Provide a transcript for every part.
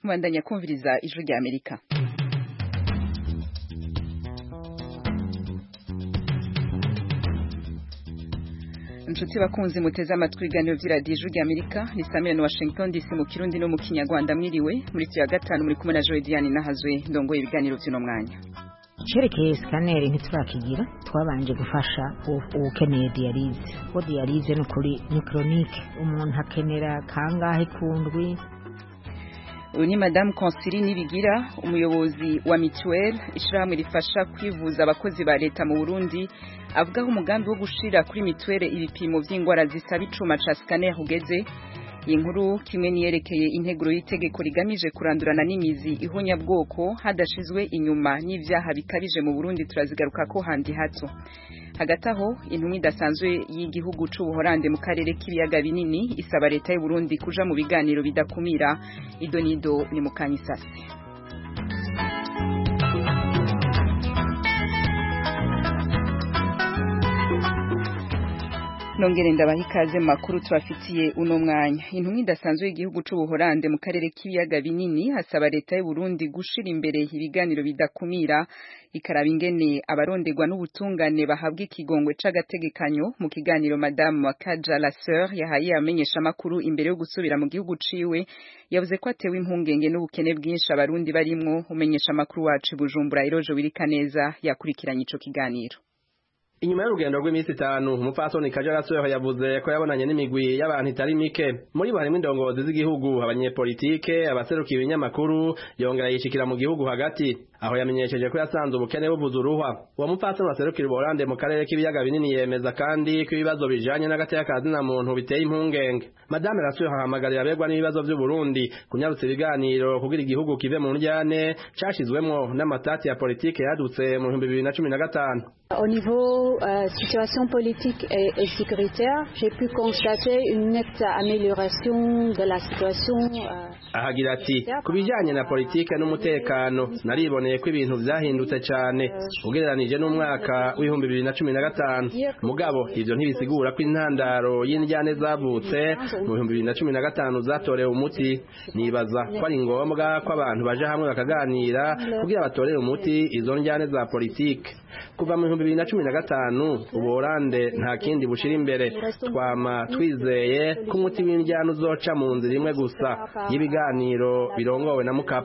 Mwandanya kumviriza ijwi rya Amerika. Inshuti bakunzi muteze amatwi ibiganiro vy'iradiyo ijwi rya Amerika ni Samuel na Washington DC mu Kirundi no mu Kinyarwanda. Mwiriwe muri ya gatanu muri kumwe na Joy Diane Nahazwe ndongoye ibiganiro vy'uno mwanya. Cerekeye scanner ntiturakigira twabanje gufasha ukeneye dialyse. Ko dialyse no kuri ni chronique umuntu akenera kangahe kundwi. Ni Madame Consili Nibigira umuyobozi wa Mutuelle ishirahamwe rifasha kwivuza abakozi ba leta mu Burundi avuga ko umugambi wo gushira kuri Mutuelle ibipimo vy'ingwara zisaba icuma ca scanner ugeze. Inkuru kimwe niyerekeye integuro y'itegeko rigamije kurandurana n'imizi ihonyabwoko hadashizwe inyuma n'ivyaha bikabije mu Burundi turazigaruka ko handi hato. Hagati aho intumwa idasanzwe y'igihugu c'Ubuholande mu karere k'ibiyaga binini isaba leta y'u Burundi kuja mu biganiro bidakumira. Idonido ni mukanyisasi. Nongere ndabaha ikaze makuru tubafitiye uno mwanya. Intumwa idasanzwe y'igihugu c'Ubuholande mu karere k'ibiyaga binini hasaba leta y'u Burundi gushira imbere ibiganiro bidakumira ikaraba ingene abaronderwa n'ubutungane bahabwa ikigongwe c'agategekanyo. Mu kiganiro Madame Wakaja la Sœur yahaye amenyesha makuru imbere yo gusubira mu gihugu ciwe yavuze ko atewe impungenge n'ubukene bwinshi abarundi barimwo. Umenyesha makuru wacu Bujumbura Irojo Wirikaneza yakurikiranye ico kiganiro. Inyuma y'urugendo rw'imisi 5 umupfasoni Kajarasoho yavuze ko yabonanye n'imigwi y'abantu itari mike muri bo harimo indongozi z'igihugu abanyepolitike abaserukiye ibinyamakuru yongera yishikira mu gihugu hagati aho yamenyesheje ko yasanze ubukene bubuza uruhwa. Uwo mupfasoni waserukira Ubuholande mu karere k'ibiyaga binini yemeza kandi ko ibibazo bijanye n'agateka kazina muntu biteye impungenge. Madame Rasoho ahamagarira abegwa n'ibibazo by'u Burundi kunyarutsa ibiganiro kugira igihugu kive mu njyane cashizwemwo n'amatati ya politike yadutse mu 2015. Au niveau situation politique et sécuritaire, j'ai pu constater une nette amélioration de la situation. Ahagira ati kubijanye na politike n'umutekano nariboneye ko ibintu vyahindutse cyane ugereranije n'umwaka w'ibihumbi 2015. Mugabo ivyo ntibisigura ko intandaro y'indyane zavutse mu 2015 zatorewe umuti. Nibaza ko ari ngombwa ko abantu baje hamwe bakaganira kugira batorere umuti izo ndyane za politike. Kuva mu 2015 Ubuholande nta kindi bushira imbere twama twizeye ko umuti w'indyane uzoca mu nzira imwe gusa y'ibiganiro birongowe na Mukapa.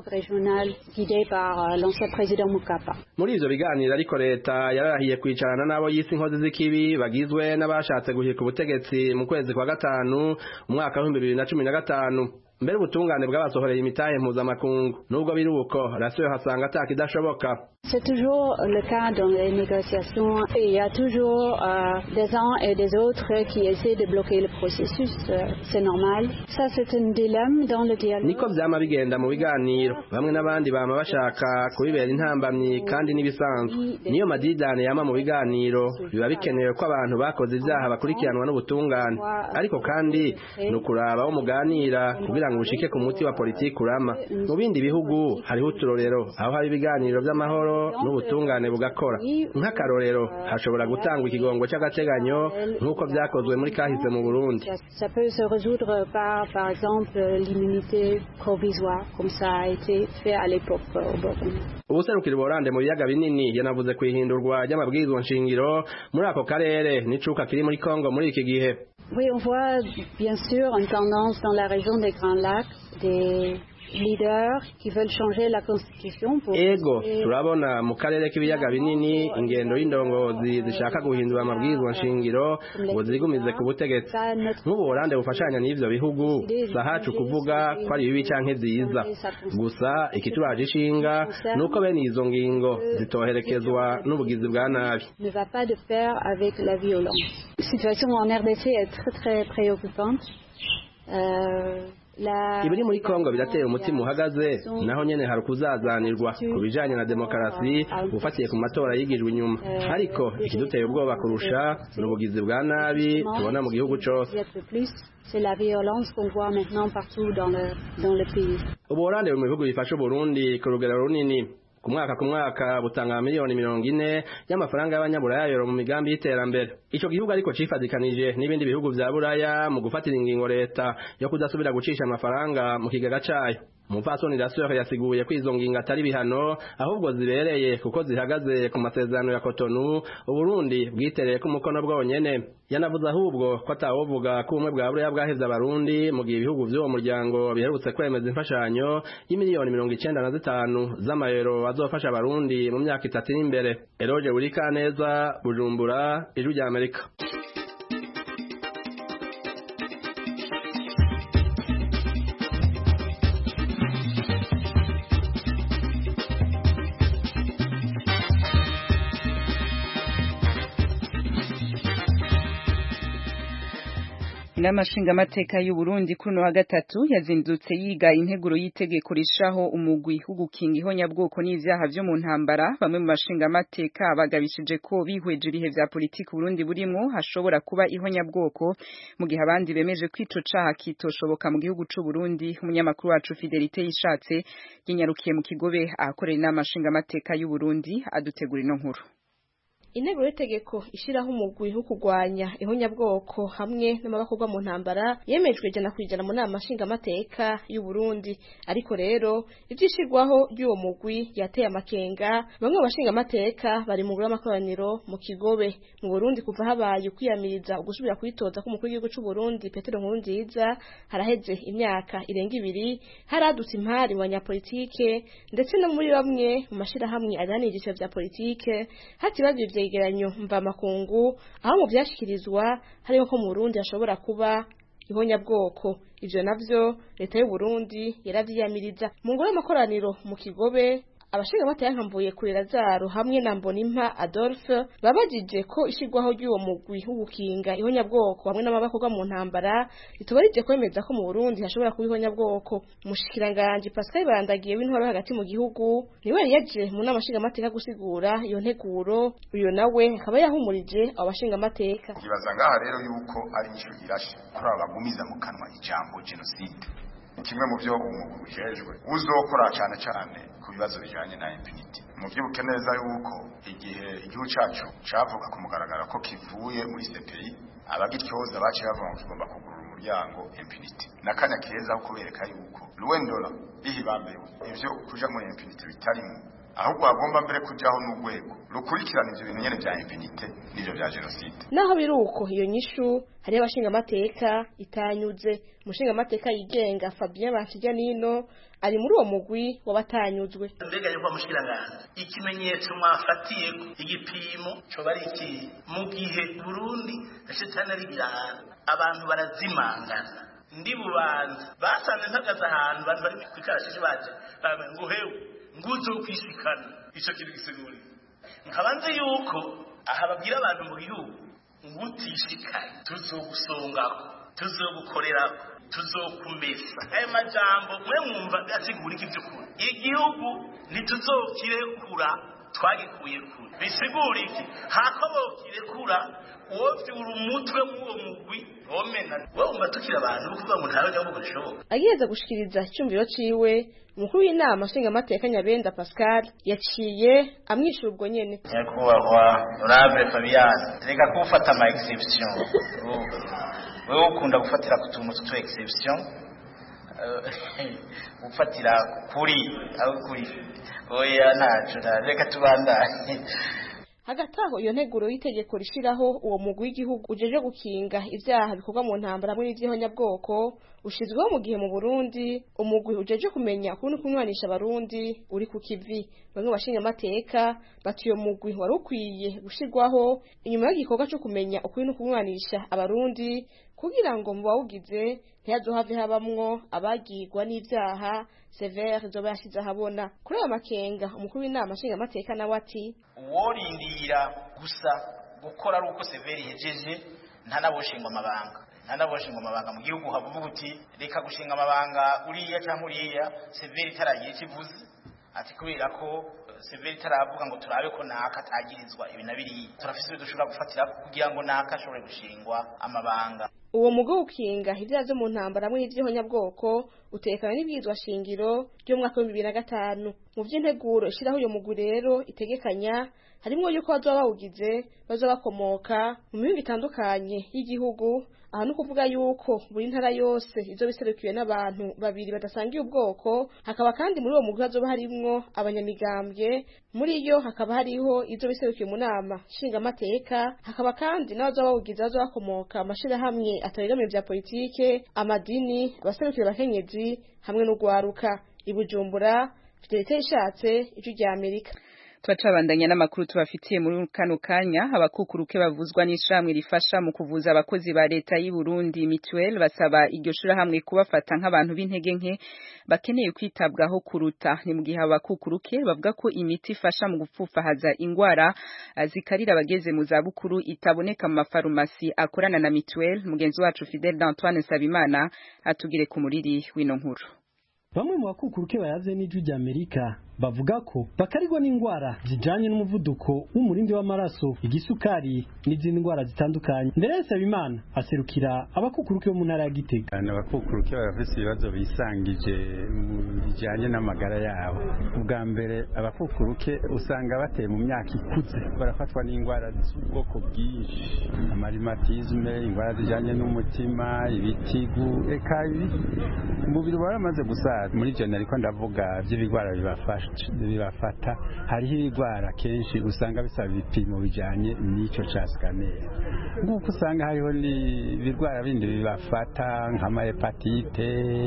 Muri ivyo biganiro ariko leta yararahiye kwicarana n'abo yisi inkozi z'ikibi bagizwe n'abashatse guhirika ubutegetsi mu kwezi kwa gatanu umwaka wa 2015. Mbere ubutungane bw'abasohoreye imitahe mpuzamakungu nubwo biruko Rasoho hasanga atakidashoboka. C'est toujours le cas dans les négociations et il y a toujours des uns et des autres qui essaient de bloquer le processus. C'est normal. Ça c'est un dilemme dans le dialogue. Niko vyama bigenda mu biganiro bamwe n'abandi bama bashaka kubibera intambamyi kandi nibisanzwe. Niyo madidane yama mu biganiro biba bikenewe ko abantu bakoze ivyaha bakurikiranwa n'ubutungane. Ariko kandi no kuraba wo muganira kugira ngo ushike ku muti wa politiki urama. Mu bindi bihugu hariho uturorero aho hari ibiganiro vy'amahoro n'ubutungane bugakora. Nk'akarorero hashobora gutangwa ikigongwe c'agateganyo nk'uko vyakozwe muri kahise mu Burundi. Ça peut se résoudre par exemple l'immunité provisoire comme ça a été fait à l'époque au Burundi. Ubuserukira Ubuholande mu biyaga binini yanavuze kwihindurwa ry'amabwirizwa nshingiro muri ako karere n'icuka kiri muri Kongo muri iki gihe. Oui, on voit bien sûr une tendance dans la région des Grands Lacs des leaders qui veulent changer la constitution pour turabona mu karere k'ibiyaga binini ingendo y'indongozi zishaka guhindura amabwirizwa nshingiro ngo zigumize ku butegetsi. N'Ubuholande bufashanya n'ivyo bihugu sahacu kuvuga ko ari bibi canke vyiza gusa ikituraje ishinga nuko bene izo ngingo zitoherekezwa n'ubugizi bwa nabi. Ne va pas de pair avec la violence. La situation en RDC est très préoccupante. Ibiri muri Kongo birateye umutima uhagaze naho nyene hari kuzazanirwa kubijanye na demokrasi ufatiye ku matora yigijwe inyuma. Ariko ikiduteye ubwoba kurusha n'ubugizi bwa nabi tubona mu gihugu cose. C'est la violence qu'on voit maintenant partout dans le pays. Ubuholande mu bihugu bifasha Burundi ku rugero runini. Ku mwaka butanga miliyoni 40 y'amafaranga y'abanyaburaya yoro mu migambi y'iterambere. Ico gihugu ariko cifadikanije n'ibindi bihugu vya Buraya mu gufatira ingingo leta yo kudasubira gucisha amafaranga mu kigaga cayo. umupfasoni Raseur yasiguye ko izo ngingo atari bihano ahubwo zibereye kuko zihagaze ku masezerano ya Cotonou Uburundi bwitereye ku mukono bwonyene. Yanavuze ahubwo ko atawovuga ko ubumwe bwa Buraya bwahevye abarundi mu gihe ibihugu vy'uwo muryango biherutse kwemeza imfashanyo y'imiliyoni 95 z'amayero azofasha abarundi mu myaka 3 iri imbere. Eroge Burikaneza, Bujumbura, Ijwi rya Amerika. N'amashinga amateka y'u Burundi kuno wa gatatu yazindutse yiga integuro y'itegeko rishaho umugwi w'ugukinga ihonyabwoko n'ivyaha vyo mu ntambara. Bamwe mu mashinga amateka bagabishije ko bihweje ibihe vya politiki Burundi burimwo hashobora kuba ihonyabwoko, mu gihe abandi bemeje ko ico caha kitoshoboka mu gihugu c'u Burundi. Umunyamakuru wacu Fidelite Yishatse yanyarukiye mu Kigobe ahakorera n'amashinga amateka y'u Burundi adutegura ino nkuru. Integuro y'itegeko ishiraho umugwi wo kugwanya ihonyabwoko hamwe n'amabakorwa mu ntambara yemejwe jana kwijana mu nama nshinga amateka y'u Burundi. Ariko rero ivyishirwaho y'uwo mugwi yateye amakenga. Bamwe mu bashinga amateka bari mu makoraniro mu Kigobe mu Burundi kuva habaye kwiyamiriza ugusubira kwitoza k'umukuru w'igihugu c'u Burundi Petero Nkurunziza haraheze imyaka irenga 2 haradutse impari mu banyapolitike ndetse no muri bamwe mu mashirahamwe adanijisha vya politike hatibazivye igeranyo mva makungu aho mu byashikirizwa harimo ko mu Burundi hashobora kuba ihonyabwoko. Ivyo navyo leta y'u Burundi yaravyiyamiriza mu ngoro y'amakoraniro mu Kigobe. Abashinga amateka mvuye kuri Lazaro hamwe na Mbonimpa Adolphe babajije ko ishigwaho ry'uwo mugwi w'ugukinga ihonyabwoko hamwe n'amabakorwa mu ntambara ritubarije kwemeza ko mu Burundi hashobora kuba ihonyabwoko. Umushikiranganje Pascal Barandagiye w'intwaro hagati mu gihugu niwe yaje mu namashinga amateka gusigura iyo nteguro. Uyo nawe akaba yahumurije abashinga amateka. Kibaza ngaha rero yuko ari inyishu irashe kuri abagumiza mu kanwa ijambo genocide. Kimwe mu byo umugujejwe uzokora cyane cyane ku bibazo bijanye na impunity. Mu byibuke neza yuko igihe igihugu cyacu cavuga ku mugaragara ko kivuye muri CPI abagityoza baciye bavuga ngo kigomba kugurura umuryango impunity. Nakanya keza kubereka yuko Rwendora ihibambewe ivyo kuja muri impunity bitarimo ahubwo agomba mbere kujaho n'ugwego rukurikirana ivyo bintu nyene vya impunity n'ivyo vya genocide. Naho biruko iyo nyishu hari abashinga amateka itanyuze. Umushinga amateka yigenga Fabien Bakijanino ari muri uwo mugwi wabatanyuzwe. Mbega yuko mushikiranganje ikimenyetso mwafatiye igipimo cyo bari iki mu gihe Burundi ashitana ari birana abantu barazimangana ndi bubanza basanze ntagaza ahantu abantu bari kwikarashije baje ngo hewe nguzo kwishikana ico kiri gisiguri nkabanze yuko aha babwira abantu mu gihugu ngutishikaye tuzogusongako tuzogukorerako tuzokumesa. Ayo majambo mwe mwumva gasigura iki by'ukuri igihugu ntituzokirekura twagikuye kure bisigura iki hako bokirekura uwo vyura umutwe muwo mugwi omena wo umva tukira abantu kuvuga ngo ntawe nyabwo bishoboka. Agiheza gushikiriza icyumviro ciwe umukuru w'inama nshinga amateka Nyabenda Pascal yaciye amwishura ubwo nyene. Nyakubahwa Honorable Fabian reka kufata ama exception wewe ukunda gufatira ku tuntu tuto exception ufatira kuri aho kuri oya ntaco reka tubandanye. Hagati aho iyo nteguro y'itegeko rishiraho uwo mugwi w'igihugu ujeje gukinga ivyaha bikorwa mu ntambara muri ivy'ihonyabwoko ushizweho mu gihe mu Burundi umugwi ujeje kumenya ukuntu kunywanisha abarundi uri ku kivi. Bamwe bashinga amateka bati uyo mugwi wari ukwiye gushirwaho inyuma y'igikorwa cyo kumenya ukuntu kunywanisha abarundi kugira ngo mu bawugize ntihazohave habamwo abagirwa n'ivyaha severe zoba yashize ahabona. Kuri ayo makenga umukuru w'inama nshinga amateka nawe ati uworindira gusa gukora ari uko severe yejeje ntanaboshinga amabanga mu gihugu havuga uti reka gushinga amabanga uriya cyangwa uriya severe itaragiye kivuze ati kubera ko severe itaravuga ngo turabe ko naka atagirizwa ibi na biri turafise dushobora gufatira kugira ngo naka ashobore gushingwa amabanga. uwo mugo ukinga ivyaha vyo mu ntambara hamwe n'ivy'ihonyabwoko utekana n'ibwirizwa shingiro ry'umwaka wa 2005 mu vy'integuro ishiraho uyo mugwi rero itegekanya harimwo yuko bazoba bawugize bazoba bakomoka mu mihingo itandukanye y'igihugu. Aha no kuvuga yuko buri ntara yose izo biserukiwe n'abantu babiri badasangiye ubwoko, hakaba kandi muri uwo mugwi hazoba harimwo abanyamigambwe, muri yo hakaba hariho izo biserukiwe mu nama nshingamateka, hakaba kandi n'abazoba bawugize bazoba bakomoka amashirahamwe atabegamiye vya politike, amadini, abaserukira abakenyezi hamwe n'ugwaruka. I Bujumbura, Fidelite Ishatse, Ijwi rya Amerika. Turacabandanya n'amakuru tubafitiye muri kano kanya. Abakukuruke bavuzwa n'ishamwe rifasha mu kuvuza abakozi ba leta y'u Burundi Mutuelle basaba iryo shira hamwe kubafata nk'abantu b'intege nke bakeneye kwitabwaho kuruta. Ni mu gihe abakukuruke bavuga ko imiti ifasha mu gupfufahaza ingwara zikarira abageze mu za bukuru itaboneka mu mafarumasi akorana na Mutuelle. Mugenzi wacu Fidel Antoine Sabimana atugire ku muriri wino nkuru. Bamwe mu bakukuruke bayaze n'Ijwi rya Amerika bavuga ko bakarigwa n'ingwara zijanye n'umuvuduko w'umurindi w'amaraso, igisukari n'izindi ngwara zitandukanye. Ndere Sabimana aserukira abakukuruke bo mu ntara ya Gitega. Abakukuruke barafise ibibazo bisangije mu bijanye n'amagara yabo. Ubwa mbere abakukuruke usanga bateye mu myaka ikuze barafatwa n'ingwara z'ubwoko bwinshi, amarimatisme, ingwara zijanye n'umutima, ibitigu, eka umubiri waramaze gusaza. Muri je nariko ndavuga by'ibigwara bibafata, hariho ibigwara kenshi usanga bisaba ibipimo bijanye n'ico ca scanner, nk'uko usanga hariho n'ibigwara bindi bibafata nk'amahepatite,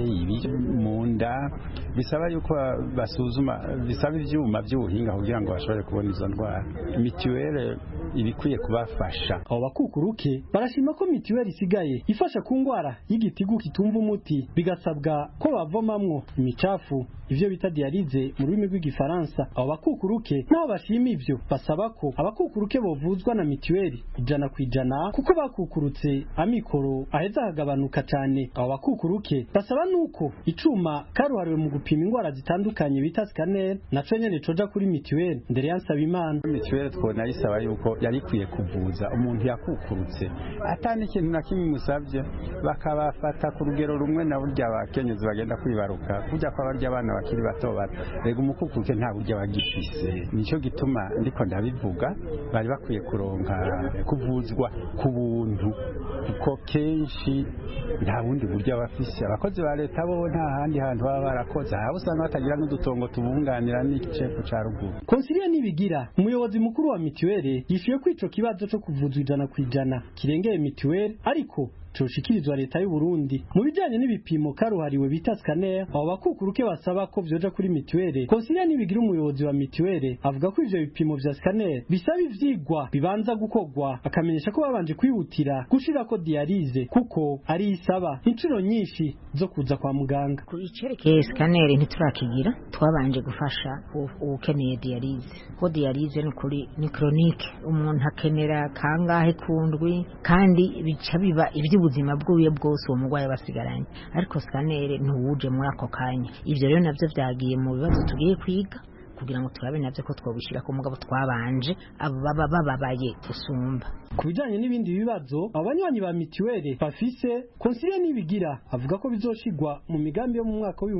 mu nda, bisaba yuko basuzuma, bisaba ivyuma by'ubuhinga kugira ngo bashobore kubona izo ndwara. Mutuelle ibikwiye kubafasha. Abo bakukuruke barashima ko Mutuelle isigaye ifasha ku ngwara y'igitigu kitumva umuti, bigasabwa ko bavomamwo imicafu, ivyo bita dialyse mu rurimi rw'igifaransa. Abo bakukuruke nabo bashima ivyo, basaba ko abakukuruke bovuzwa na Mutuelle 100% kuko bakukurutse amikoro aheza hagabanuka cyane. Abo bakukuruke basaba nuko icuma karuhariwe mu gupima ingwara zitandukanye bita scanner naco nyene coja kuri Mutuelle. Ndere yansaba Imana Mutuelle twona isaba yuko yari kwiye kuvuza umuntu yakukurutse atani ikintu na kimwe musabye, bakabafata ku rugero rumwe na burya abakenyezi bagenda kwibaruka kujya kwa barya abana bakiri bato bato. Rega umukukuruke nta burya bagifise, nico gituma ndiko ndabivuga bari bakwiye kuronka kuvuzwa ku buntu, kuko kenshi nta bundi burya bafise. Abakozi ba leta bo nta handi hantu baba barakoze, aho usanga batagira n'udutongo tubunganira n'igicefu ca ruguru. Konsilia Nibigira umuyobozi mukuru wa Mutuelle yishuye ko ico kibazo cyo kuvuzwa 100% kirengeye Mutuelle ariko coshikirizwa leta y'u Burundi mu bijanye n'ibipimo karuhariwe bita scanner. Abo bakukuruke basaba ko vyoja kuri Mutuelle. Konsilia Nibigira umuyobozi wa Mutuelle avuga ko ivyo bipimo vya scanner bisaba ivyigwa bibanza gukogwa, akamenyesha ko babanje kwihutira gushira ko dialyse kuko ari isaba incuro nyinshi zo kuza kwa muganga. Ku icerekeye scanner ntiturakigira, twabanje gufasha ukeneye dialyse. Ko dialyse n'ukuri ni chronique, umuntu akenera kangahe kundwi kandi bica biba ubuzima bw'uye bwose uwo mugwayi basigaranye, ariko scanner ntuwuje muri ako kanya. Ivyo rero navyo vyagiye mu bibazo tugiye kwiga kugira ngo turabe navyo ko twobishira ku mugabo twabanje abo baba bababaye gusumba. Ku bijanye n'ibindi bibazo abanywanyi ba Mutuelle bafise, Konsilia Nibigira avuga ko bizoshigwa mu migambi yo mu mwaka wa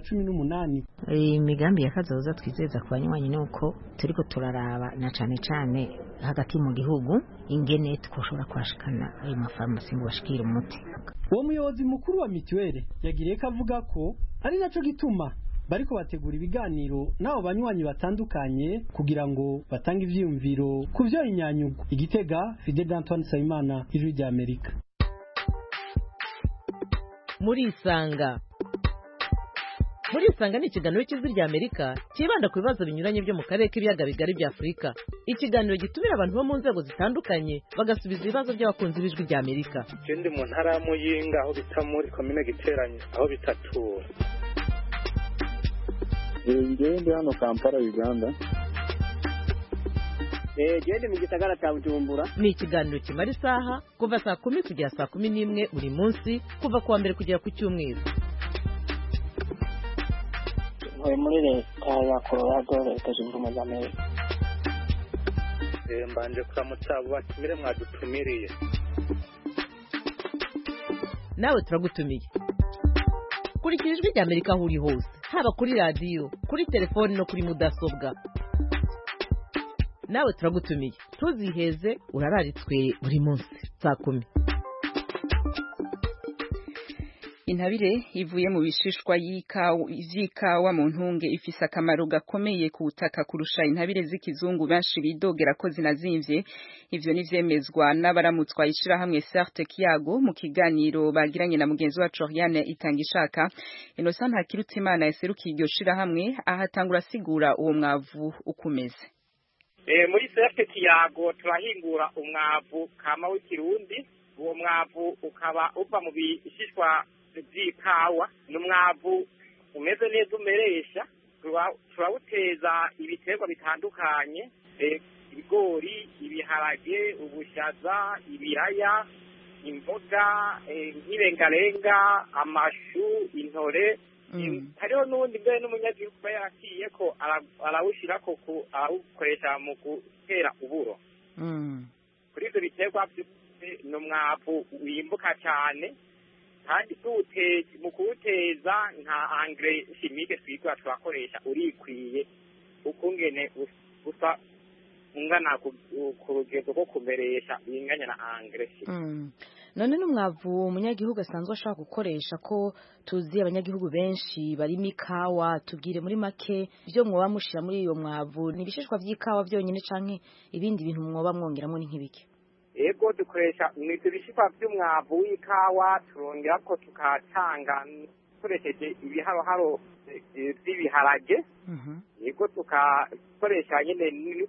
2018. Imigambi yakazoza twizeza ku banywanyi nuko turiko turaraba na cane hagati mu gihugu ingene twoshobora kwashikana ayo mafarumasi ngo bashikire umuti. Uwo muyobozi mukuru wa Mutuelle yagiriye ko avuga ko ari naco gituma bariko bategura ibiganiro nabo banywanyi batandukanye kugira ngo batange ivyiyumviro ku vyo inyanyugo. Igitega, Fidel Antoine Sabimana, Ijwi rya Amerika. Muri isanga ni ikiganiro cy'Ijwi rya Amerika kibanda ku bibazo binyuranye byo mu karere k'ibiyaga bigari bya Afurika. Ikiganiro gitumira abantu bo mu nzego zitandukanye bagasubiza ibibazo by'abakunzi b'Ijwi rya Amerika. Ndi mu ntara ya Muyinga aho bita muri komine Giteranye aho bitatura. Ndi hano Kampala, Uganda. Ndi mu gisagara cya Bujumbura. Ni ikiganiro kimara isaha kuva saa 10 kugera saa 11 buri munsi kuva kuwa mbere kugera ku cyumweru. Muri leta ya Colorado, Leta Zunze Ubumwe za Amerika. Mbanje kuramutsa abo batumire mwadutumiriye. nawe turagutumiye. Kurikira ijwi ry'Amerika aho uri hose, haba kuri radiyo, kuri telefoni no kuri mudasobwa. Nawe turagutumiye, ntuziheze, urararitswe buri munsi saa 10. Intabire ivuye mu bishishwa y'ikawa mu ntunge ifise akamaro gakomeye ku butaka kurusha intabire z'ikizungu benshi bidogera ko zinazimvye. Ivyo nivyemezwa n'abaramutswa ishirahamwe Sarte Kiyago mu kiganiro bagiranye na mugenzi wacu Oriane Itangishaka. Innocent Hakirutimana yaserukiye iryo shirahamwe ahatangura asigura uwo mwavu ukumeze. Muri Sarte Kiyago turahingura umwavu kama w'ikirundi. Uwo mwavu ukaba uva mu bishishwa by'ikawa, n'umwavu umeze neza umeresha. Turawuteza ibiterwa bitandukanye, ibigori, ibiharage, ubushaza, ibiraya, imboga, nk'irengarenga, amashu, intore. Hariho n'ubundi mbere n'umunyagihugu kuba yarakiye ko arawushirako arawukoresha mu gutera uburo. Kuri ivyo biterwa n'umwavu wimbuka cyane, kandi mu kuwuteza nta engrais chimique twigwa twakoresha urikwiye ukungene gusa ungana ku rugendo rwo kumeresha binganya na engrais. None n'umwavu umunyagihugu asanzwe ashaka gukoresha ko tuzi abanyagihugu benshi barimo ikawa, tubwire muri make byo mwoba mushira muri iyo mwavu ni ibishishwa by'ikawa byonyine canke ibindi bintu mwoba mwongeramo ni nk'ibiki? Ego dukoresha mwite bishishwa by'umwavu w'ikawa, turongera ko tukatanga dukoresheje ibiharoharo by'ibiharage. Ego tukakoresha nyene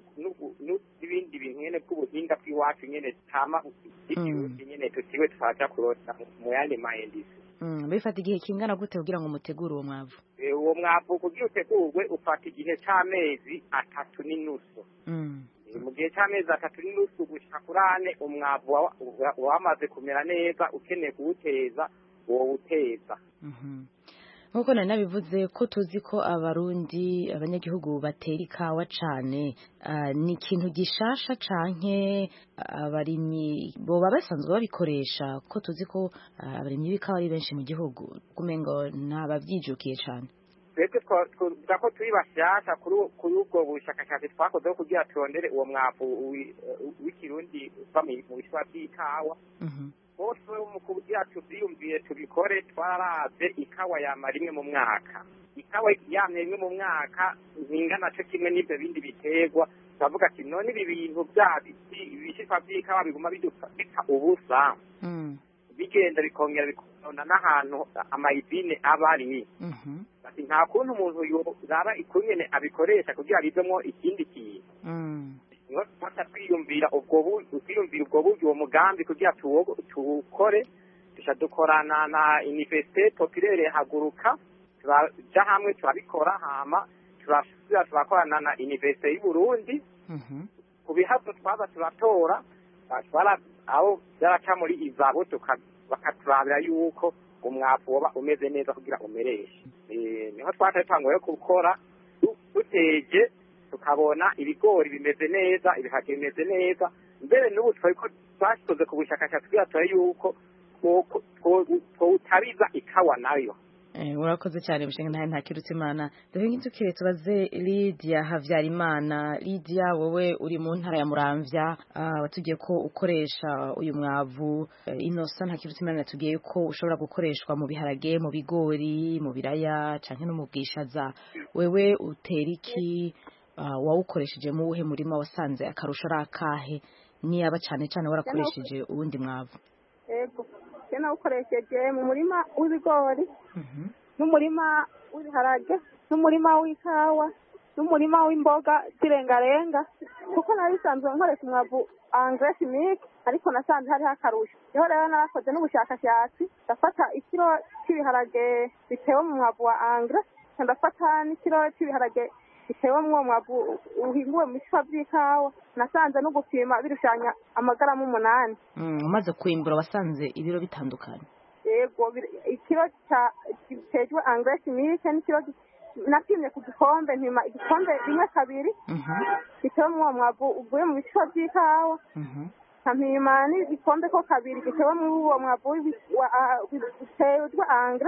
n'ibindi bintu nyene bw'ubuhinga bw'iwacu nyene tama ikirundi nyene tutiwe twaja kurota mu yandi maendisi. Bifata igihe kingana gute kugira ngo mutegure uwo mwavu? Uwo mwavu kugira utegurwe ufata igihe c'amezi 3 n'inusu. Mu gihe c'amezi 3 n'inusu gushika kuri 4 umwavu wamaze kumera neza, ukeneye kuwuteza wowuteza. Nkuko nari nabivuze ko tuzi ko abarundi abanyagihugu batera ikawa cane, ni ikintu gishasha canke abarimyi boba basanzwe babikoresha, ko tuzi ko abarimyi b'ikawa ari benshi mu gihugu kumengo ntabavyijukiye cane. Twebwe twavuga ko turi bashasha kuri ubwo bushakashatsi twakoze kugira turondere uwo mwavu w'ikirundi uva mu bishishwa by'ikawa. Bose mu kugira tuvyiyumviye tubikore twararavye ikawa yama rimwe mu mwaka. Ikawa yamye rimwe mu mwaka ingana cyo kimwe n'ibyo bindi biterwa. Twavuga ati none ibi bintu ibishishwa by'ikawa biguma bita ubusa. Bigenda bikongera bikona n'ahantu amayidine abari. Ati nta kuntu umuntu yoraba ikunyene abikoresha kugira bizemo ikindi kintu. Twata twiyumvira ubwo buryo uwo mugambi kugira tuwukore, dukorana na Université Populaire Haguruka, turaja hamwe turabikora, hama turakorana na Université y'u Burundi. Ku bihazo twaza turatora aho byaraca muri izabo bakaturabira yuko umwavu woba umeze neza kugira umereshe. Niho twatanguye gukora duteje tukabona ibigori bimeze neza, ibiharage bimeze neza. Mbere n'ubu twashikoze ku bushakashatsi twatoye yuko twotariza ikawa nayo. Urakoze cyane mushinga ntakirutse Imana. Dore nk'inzukire tubaze Lydia Havyarimana. Lydia, wowe uri mu ntara ya Muramvya, watugiye ko ukoresha uyu mwavu. Innocent Ntakirutse Imana tugiye ko ushobora gukoreshwa mu biharage, mu bigori, mu biraya canke no mu bwishaza. Wewe utera iki? Wawukoresheje mu uhe murima wasanze akarusho rakahe? Niyaba cyane cyane warakoresheje ubundi mwavu? Yego, cyane ukoresheje mu murima w'ibigori, n'umurima w'ibiharage, n'umurima w'ikawa, n'umurima w'imboga zirengarenga. Kuko narisanzwe nkoresha umwavu engrais chimique, ariko nasanze hari akarusho. Niho rero narakoze n'ubushakashatsi, ndafata ikiro cy'ibiharage bitewe mu mwavu wa engrais, ndafata n'ikiro cy'ibiharage bitewe mu mwavu uhinguwe mu bishishwa by'ikawa. Nasanze no gupima birushanya amagaramu 8. Umaze kwimbura wasanze ibiro bitandukanye? Yego, ikiro cyitejwe engrais chimique n'ikiro napimye ku gikombe, mpima igikombe rimwe kabiri bitewe mu mwavu uvuye mu bishishwa by'ikawa. nkapima n'igikombe ko kabiri gitewe muri uwo mwavu biterwa angre.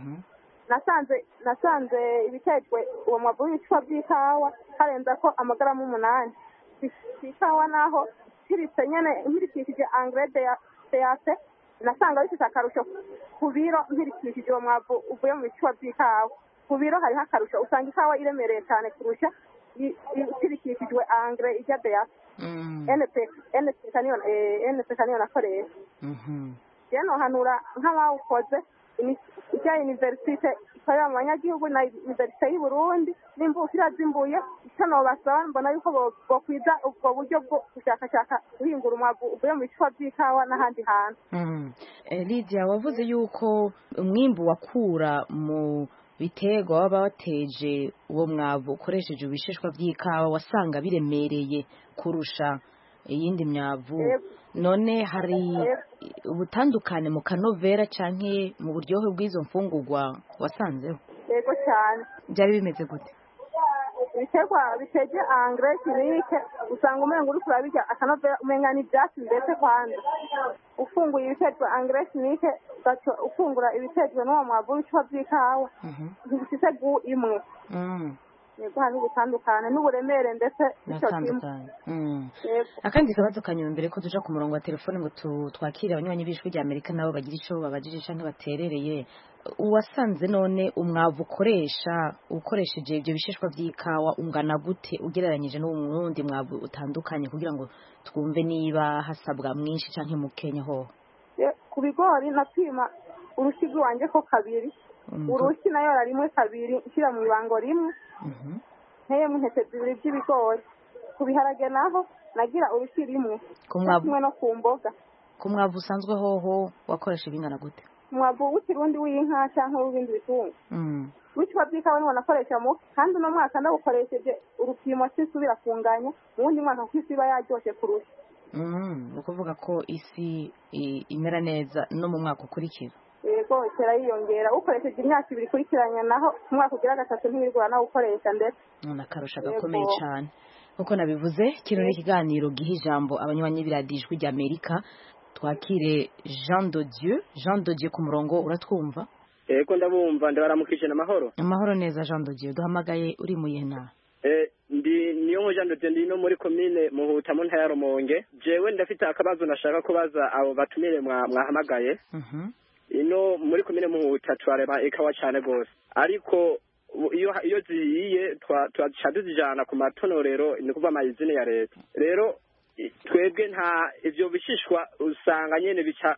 nasanze ibiterwa uwo mwavu w'ibicwa by'ikawa harenza ko amagaramu 8 ikawa naho kiritse nyene nkirikishije angre de yafe nasanga bifite akarusho ku biro nkirikishije uwo mwavu uvuye mu bicwa by'ikawa ku biro hariho akarusho usanga ikawa iremereye cyane kurusha ikirikishijwe angre ijya de yafe NPK niyo nakoresha rero hanura nk'abawukoze ijya universite ikorera mu banyagihugu na universite y'u Burundi n'imvukira zimbuye icyo nobasaba mbona yuko bokwiza ubwo buryo bwo gushakashaka guhingura umwavu uvuye mu bicwa by'ikawa n'ahandi hantu. Lydia, wavuze yuko umwimbu wakura mu biterwa waba wateje uwo mwavu ukoresheje ibishishwa by'ikawa wasanga biremereye kurusha iyindi myavu. None hari ubutandukane mu kanovera canke mu buryohe bw'izo mfungurwa wasanzeho? Yego cyane. Byari bimeze gute? Ibiterwa biteje angre chimique usanga umengo uri kurabirya akanovera umenga ni byatsi ndetse kwanza ufunguye ibiterwa angre chimique gacho ufungura ibiterwa n'uwo mwavu w'icwa by'ikawa ntibifite gu imwe. Yego hari ubutandukane n'uburemere ndetse akandi kabazo kanyuma mbere ko tuja ku murongo wa telefone ngo twakire abanywanyi b'ijwi rya Amerika nabo bagira ico babajije canke baterereye. Uwasanze none umwavu ukoresheje ibyo bishishwa by'ikawa ungana gute ugereranyije n'uwundi mwavu utandukanye kugira ngo twumve niba hasabwa mwinshi canke mukenya ho? Ku bigori napima urushi rwanje ko kabiri urushi nayo rimwe kabiri nshyira mu ibango rimwe nteyemo intete zibiri by'ibigori. Ku biharage naho nagira urushi rimwe kumwe no ku mboga. Ku mwavu usanzwe hoho wakoresha ibingana gute? Umwavu w'ikirundi w'inka cyangwa w'ibindi bitungo w'icwa by'ikawa niwo nakoresha mu kandi uno mwaka ndawukoresheje urupimo cy'isubira kunganya mu wundi mwaka kuko isi iba yaryoshe kurusha. Ni ukuvuga ko isi imera neza no mu mwaka ukurikira. Yego itera yiyongera ukoresheje imyaka 2 ikurikiranya naho umwaka ugira gatatu ntibirwa nawe ukoresha ndetse nakarusha gakomeye cyane. Nkuko nabivuze kino ni ikiganiro giha ijambo abanywanyi b'iradijwi rya Amerika. Twakire Jean de Dieu ku murongo uratwumva? Yego ndabumva ndabaramukije n'amahoro. Amahoro neza Jean de Dieu, duhamagaye uri mu yena? Niyo Jean de Dieu ndi no muri commune Muhuta mu ntara ya Rumonge. Jewe ndafite akabazo nashaka kubaza abo batumire mwahamagaye. Ino muri commune Muhuta twarema ikawa cyane gose. Ariko iyo ziyiye twacaduzijana ku matonorero ni kuva amayizine ya leta. Rero twebwe nta ivyo bishishwa usanga nyene bica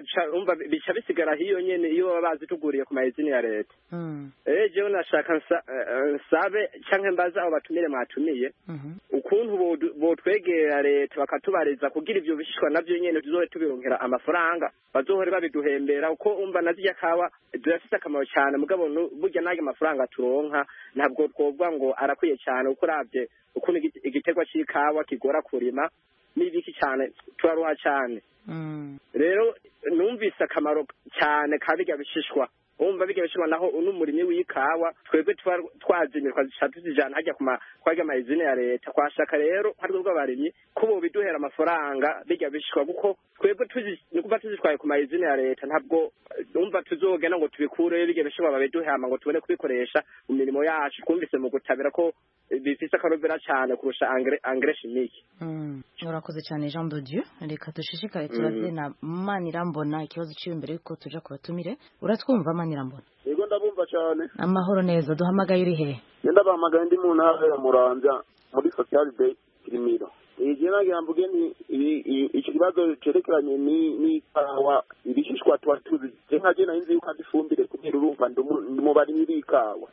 bisigara hiyo nyene iyo baba bazituguriye ku mayizine ya leta. Jewe nashaka nsabe canke mbaza abo batumire mwatumiye ukuntu botwegera leta bakatubariza kugira ivyo bishishwa navyo nyene tuzohe tubironkera amafaranga bazohore babiduhembera uko umva nazijya kawa durafite akamaro cyane mugabo burya nage amafaranga turonka ntabwo twovuga ngo arakwiye cyane uko ravye ukuntu igiterwa cy'ikawa kigora kurima n'ibiki cyane turaruha cyane. Rero numvise akamaro cyane kabijya bishishwa umva bijya bishishwa naho unumurimyi w'ikawa twebwe twazimirwa zishaduzijana hajya kwaga mayizine ya leta kwashaka. Rero hari ubwo abarimyi kubo biduhera amafaranga bijya bishishwa kuko twebwe nikuba tuzitwaye ku mayizine ya leta ntabwo umva tuzogena ngo tubikure bijya bishishwa babiduhama ngo tubone kubikoresha mu mirimo yacu. Twumvise mu gutabira ko bifise akarovera cyane kurusha angre chimique. Urakoze cyane Jean de Dieu. Reka dushishikare tubaze na Manirambona ikibazo cyo imbere yuko tuja kubatumire. Uratwumva Manirambona? Yego ndabumva cyane. Amahoro neza, duhamagaye uri he? Ndabahamagaye ndi mu ntara ya Muramvya muri social day Kirimiro. Ijena yambuge ni iki kibazo cerekeranye ni ikawa ibishishwa twatuzi nkaje na inzi yuko ndifumbire kugira urumva ndumubari n'ikawa.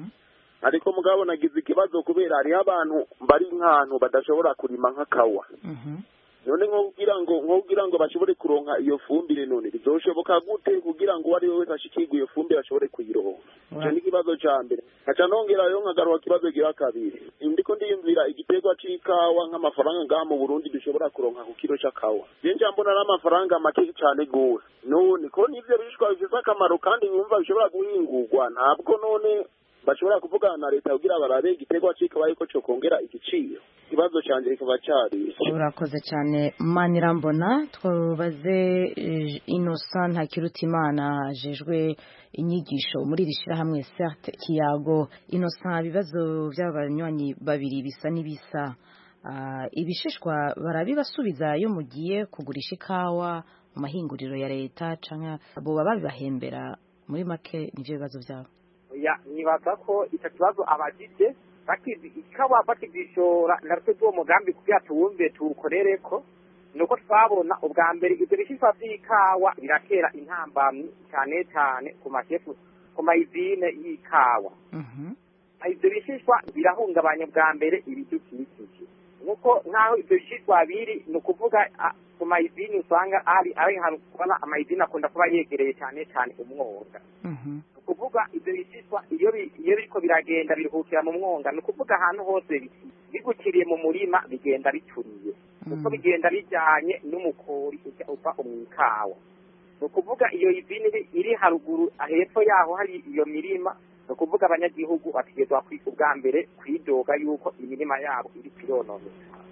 Ariko mugabo nagize ikibazo kubera hari abantu bari nk'ahantu badashobora kurima nk'akawa. None nkugira ngo bashobore kuronka iyo fumbire none bizoshoboka gute kugira ngo wari wese ashikirwe iyo fumbire ashobore kuyironka? Cyo ni kibazo ca mbere. Aca nongera yo nkagaruka kibazo gira kabiri. Ndiko ndiyumvira igiterwa c'ikawa nk'amafaranga ngaha mu Burundi dushobora kuronka ku kilo c'akawa. Je njambona n'amafaranga make cyane gose. None ko nivyo bishwa bifise akamaro kandi nyumva bishobora guhingurwa ntabwo none bashobora kuvugana na leta kugira barabe igiterwa c'ikawa yuko cokongera igiciro. Ikibazo canje kikaba cari urakoze cyane Manirambona. Twabaze Innocent Ntakirutimana ajejwe inyigisho muri rishirahamwe CERT Kiyago. Innocent, ibibazo by'abanywanyi babiri bisa n'ibisa, ibishishwa barabibasubiza iyo mugiye kugurisha ikawa mu mahinguriro ya leta canke abo baba babibahembera? Muri make nivyo bibazo byabo. Nibaza ko icyo kibazo abagije ikawa bakizishora natwe tuwo mugambi kugira tuwumve tuwukorereko, nuko twabona ubwa mbere ibyo bishishwa by'ikawa biratera intambamyi cyane cyane ku mashefu ku mayizine y'ikawa. Ibyo bishishwa birahungabanya bwa mbere ibidukikije, nuko nkaho ibyo bishishwa biri ni ukuvuga ku mayizine usanga ari ahantu kubona amayizine akunda kuba yegereye cyane cyane umwonga. Kuvuga ibyo bishishwa iyo biriko biragenda biruhukira mu mwonga, ni ukuvuga ahantu hose bigukiriye mu murima bigenda bicuriye, kuko bigenda bijyanye n'umukori uva mu ikawa. Ni ukuvuga iyo izini iri haruguru hepfo yaho hari iyo mirima, ni ukuvuga abanyagihugu bategerezwa ubwa mbere kwidoga yuko imirima yabo iri kwirononekara.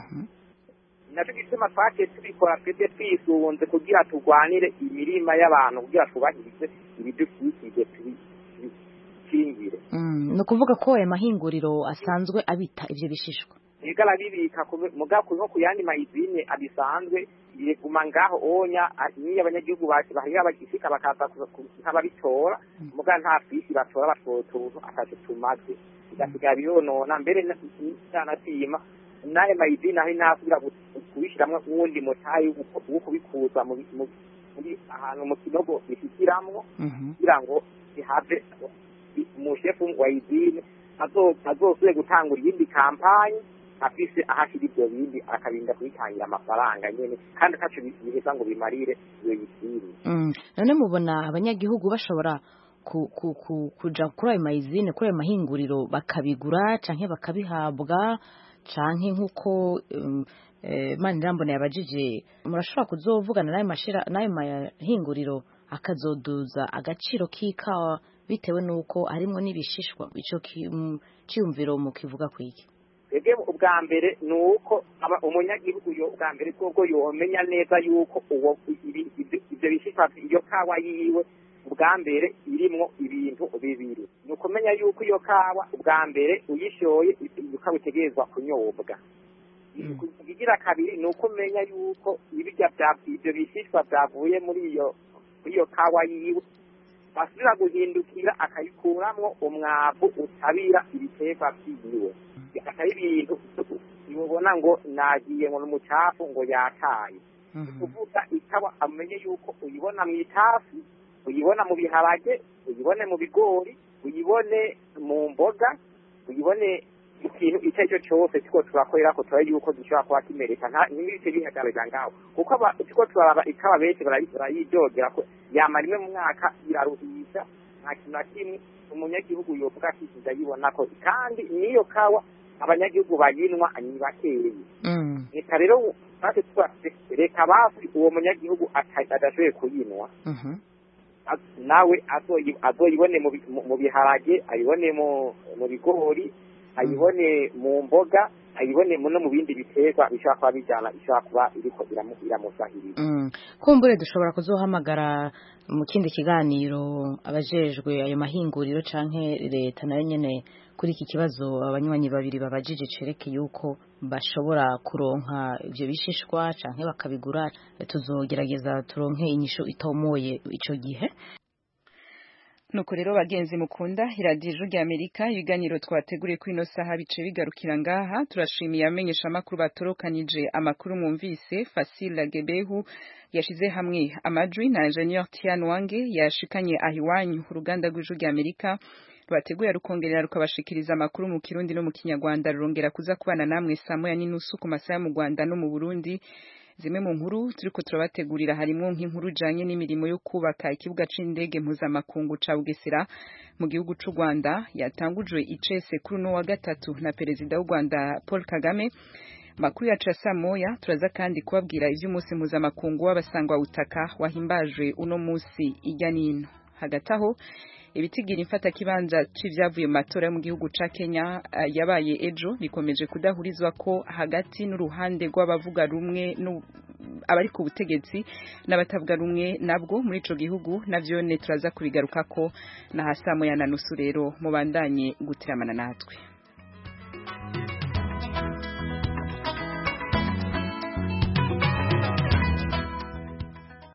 Nacyo gituma twaciye tubikora twebwe twisunze kugira turwanire imirima y'abantu kugira twubahirize ibidukikije tubikingire. Ni ukuvuga ko aya mahinguriro asanzwe abita ivyo bishishwa igala bibika mugako nko ku yandi mayizine abisanzwe biguma ngaho onya niyo abanyagihugu bahira bagishika bakaza nk'ababitora muga nta fisi batora batotuntu akaje tumaze igasiga biyonona mbere n'anatima naye mayizine aho nasubira kubishiramwe uwundi mutayi wo kubikuza muri ahantu mu kinogo bishyikiramwo kugira ngo bihave umushefu wa izine azosubire gutangura iyindi kampanyi afise ahashira ibyo bindi akarinda kubitangira amafaranga nyene kandi ataco biheza ngo bimarire iyo yisiri. None mubona abanyagihugu bashobora kuja kuri ayo mayizine kuri ayo mahinguriro bakabigura canke bakabihabwa canke nk'uko Manirambona yabajije, murashobora kuzovugana n'ayo mahinguriro akazoduza agaciro k'ikawa bitewe n'uko harimwo n'ibishishwa? Ico ciyumviro mu kivuga kwiki? Ege ubwa mbere ni uko umunyagihugu yo ubwa mbere bwo yomenya neza yuko ibyo bishishwa iyo kawa yiwe ubwa mbere irimwo ibintu bibiri. Ni ukumenya yuko iyo kawa ubwa mbere uyishoye ukaba utegerezwa kunyobwa. Ikigira kabiri ni uko umenya yuko ibyo bishishwa byavuye muri iyo kawa yiwe basubira guhindukira akayikuramwo umwavu utabira ibiterwa vyiwe. Akaba ibintu ubona ngo nagiye ngo n'umucafu ngo yataye. Kuvuga ikawa amenye yuko uyibona mu itafu, uyibona mu biharage, uyibone mu bigori, uyibone mu mboga, uyibone mu kintu icyo ari cyo cyose kiko turakorera ko turaye yuko gishobora kuba kimereka n'ibice bihagararira ngaho, kuko kiko turaraba ikawa benshi barayidogera ko yamara rimwe mu mwaka iraruhisha nta kintu na kimwe umunyagihugu yovuga akikiza yibona ko, kandi n'iyo kawa abanyagihugu bayinwa ni bakeyi. Reka rero reka bafi uwo munyagihugu adashoboye kuyinwa nawe azoyibone mu biharage, ayibone mu bigori, ayibone mu mboga, ayibone no mu bindi biterwa bishobora kuba bijyana ishobora kuba iriko iramusahiriza. Kumbure dushobora kuzohamagara mu kindi kiganiro abajejwe ayo mahinguriro canke leta nayo nyene kuri iki kibazo abanywanyi babiri babajije cereke yuko bashobora kuronka ivyo bishishwa canke bakabigura. Tuzogerageza turonke inyisho itomoye ico gihe. Nuko rero bagenzi mukunda iradiyo rya Amerika, ibiganiro twateguriye kuri ino saha bice bigarukira ngaha. Turashimiye amenyesha amakuru batorokanije amakuru mwumvise. Fasila Gebehu yashize hamwe amajwi na Engineer Tian Wange yashikanye ahiwanyu uruganda rw'ijwi rya Amerika rwateguye rukongerera rukabashikiriza amakuru mu Kirundi no mu Kinyarwanda. Rurongera kuza kubana namwe saa moya n'inusu ku masaha mu Rwanda no mu Burundi. Zimwe mu nkuru turiko turabategurira harimo nk'inkuru janye n'imirimo yo kubaka ikibuga c'indege mpuzamakungu ca Bugesera mu gihugu c'u Rwanda yatangujwe icese kuri no wa gatatu na perezida w'u Rwanda Paul Kagame. Makuru ya Moya turaza kandi kubabwira ivy'umunsi mpuzamakungu w'abasangwa butaka wahimbajwe uno musi ijya nino. Hagati aho ibitigira imfata kibanza c'ivyavuye mu matora mu gihugu ca Kenya yabaye ejo bikomeje kudahurizwa ko hagati n'uruhande rw'abavuga rumwe abari ku butegetsi n'abatavuga rumwe nabwo muri ico gihugu navyo ne turaza kubigarukako na hasamo ya nanusu rero mubandanye gutiramana natwe.